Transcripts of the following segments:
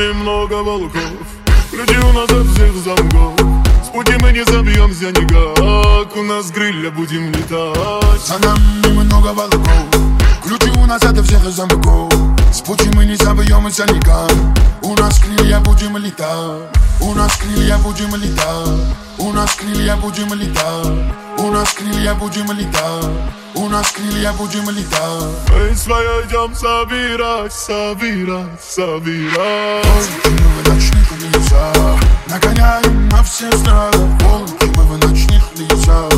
нами много волков, ключи у нас от всех замков. С пути мы не забьемся никак, у нас крылья будем летать. За нами много волков, ключи у нас от всех замков. С пути мы не забьемся никак, у нас крылья будем летать. У нас крылья будем летать, у нас крылья будем летать, у нас крылья будем летать, у нас крылья будем летать. Мы свое идем собирать, собирать, собирать. Волки мы в ночных лесах, нагоняем на все страны. Волки мы в ночных лесах,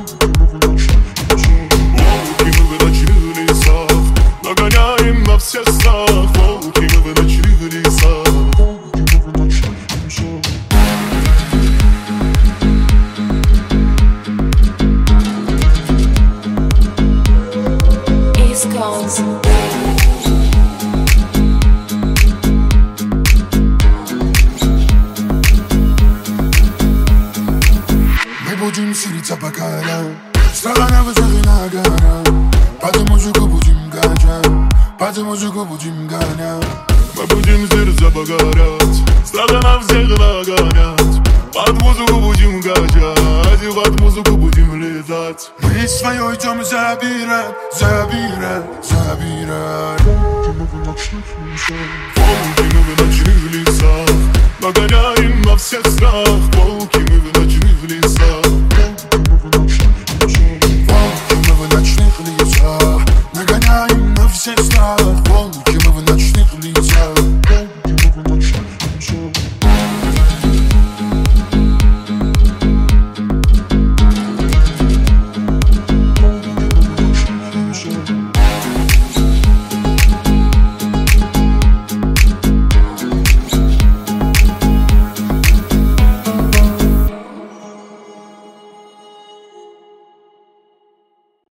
волки мы в ночных лесах, нагоняем на все страх. Волки мы в ночных лесах. мы будем сириться по горам, страна на высоты на горах. Под музыку будем гонять, под музыку будем гонять. Мы будем сердца погорять, страха на всех нагонять. Под музыку будем качать, и под музыку будем летать. Мы свое идем забирать, забирать, забирать. Волки мы в ночных лесах, нагоняем на всех страх. Волки мы в ночных лесах. Волки мы в ночных лесах, нагоняем на всех страх. Волки